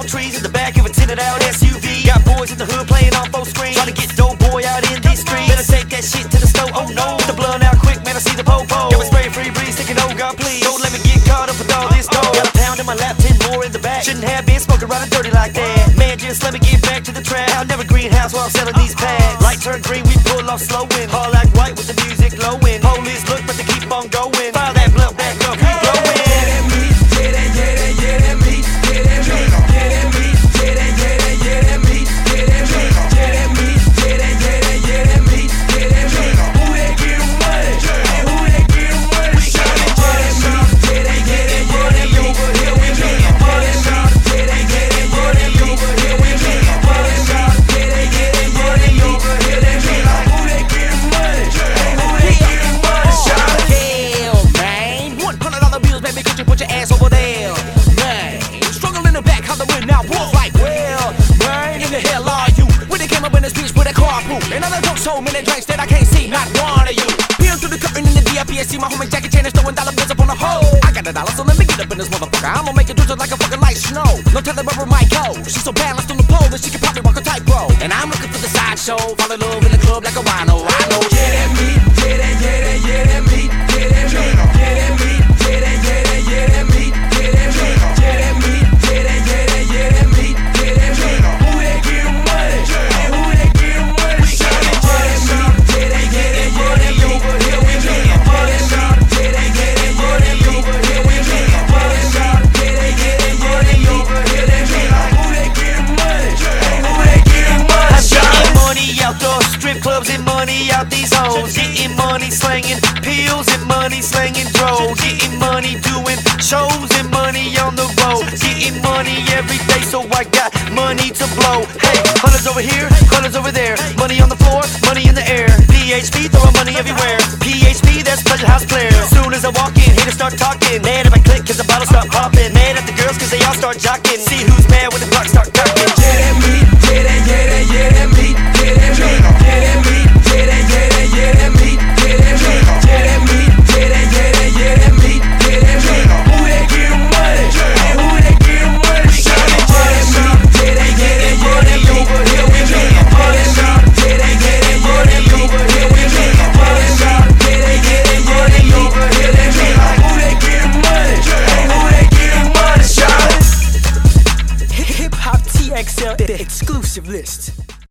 trees in the back of a tinted out SUV. Got boys in the hood playing on both screens, trying to get dope boy out in these streets. Better take that shit to the stove, oh no. Get the blood out quick, man, I see the po-po. Got my spray free breeze, thinking, oh God, please don't let me get caught up with all this dough. Got a pound in my lap, 10 more in the back. Shouldn't have been smoking around and dirty like that. Man, just let me get back to the trap. I'll never greenhouse while I'm selling these packs. Light turn green, we pull off slowing. All act white with the music lowing. Police look, but they keep on going. Fire that blunt back up, we blowing. Put your ass over there, man. Struggle in the back, how the wind now walk like, well, man, in the hell are you? When they came up in this bitch with a carpool, and I took so many drinks that I can't see not one of you. Peering through the curtain in the VIP, I see my homie Jackie Chan is throwing dollar bills up on the hole. I got $1, so let me get up in this motherfucker. I'ma make it drizzle like a fucking light snow. No telling where my go. She's so balanced on the pole that she can probably walk a tightrope. And I'm looking for the sideshow, fall in love in the club like a rhino. I know, yeah, that meat, yeah, that, yeah, that, yeah, that meat, yeah, that meat, yeah, that meat, yeah, that, yeah, that, yeah, that meat. Clubs and money out these hoes. Getting money slanging pills and money slanging droves. Getting money doing shows and money on the road. Getting money every day, so I got money to blow. Hey, hunters over here, hunters over there. Money on the floor, money in the air. PHP throwing money everywhere. PHP, that's Pleasure House Player. Soon as I walk in, haters start talking. Mad at my click cause the bottles start popping. Mad at the girls cause they all start jocking. See who's mad when the clock start cocking. Yeah, that meat, yeah, that, yeah, that, yeah, that meat, yeah, that meat, yeah, that meat. Hip Hop TXL, the exclusive list.